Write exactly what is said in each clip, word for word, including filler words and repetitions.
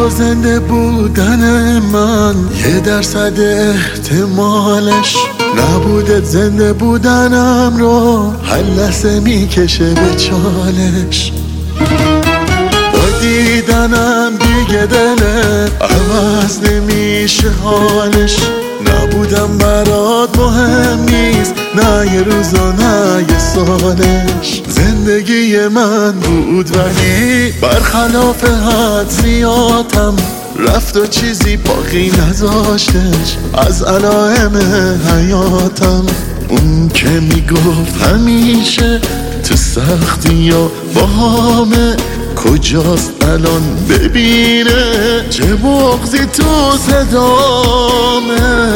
تو زنده بودن من یه درصد احتمالش، نبودت زنده بودنم رو هر لحظه میکشه به چالش. با دیدنم دیگه دلت عوض نمیشه حالش، نبودم برات مهم نیست، نه یه روز و نه یه سالش. زندگی من بود ولی برخلاف حد زیادم رفت و چیزی باقی نذاشتش از علائم حیاتم. اون که میگفت همیشه تو سختی یا با همه کجاست الان، ببینه چه بغضی تو صدامه.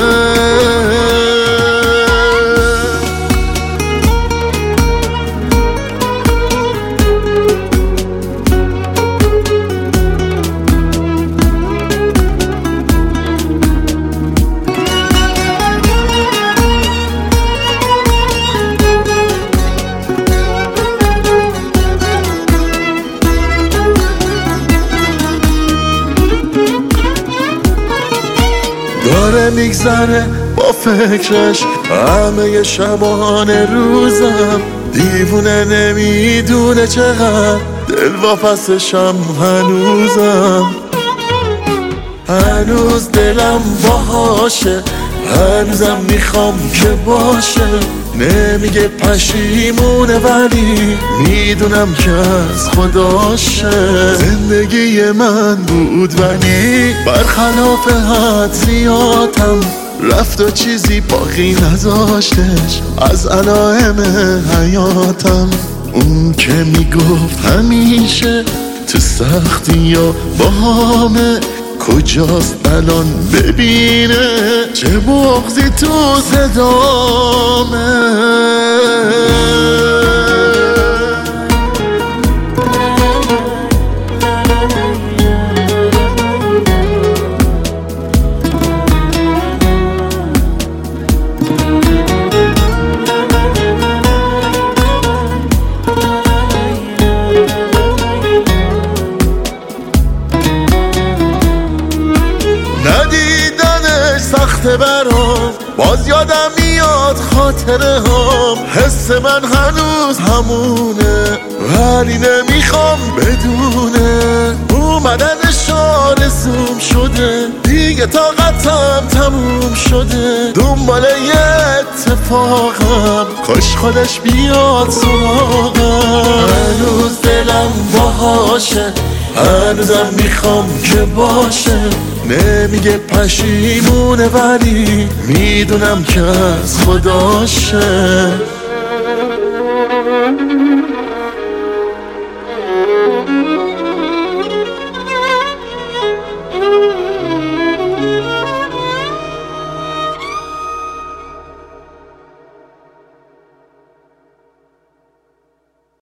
داره میگذره با فکرش همه شبانه روزم، دیوونه نمیدونه چقدر دل واپسشم هنوزم. هنوز دلم باهاشه، هنوزم میخوام که باشه، نمیگه پشیمونه ولی میدونم که از خداشه. زندگی من بود ولی برخلاف حد زیادم رفت و چیزی باقی نذاشتش از علائم حیاتم. اون که میگفت همیشه تو سختی یا با همه کجاست الان، ببینه چه بغضی تو صدامه. ندیدنش سخته برام، باز یادم میاد خاطره هم، حس من هنوز همونه ولی نمیخوام بدونه. اومدنش آرزوم شده، دیگه طاقتم تموم شده، دنبال یه اتفاقم، کاش خودش بیاد سراغم. هنوز دلم باهاشه، هنوزم میخوام که باشه، نمیگه پشیمونه ولی میدونم که از خداشه.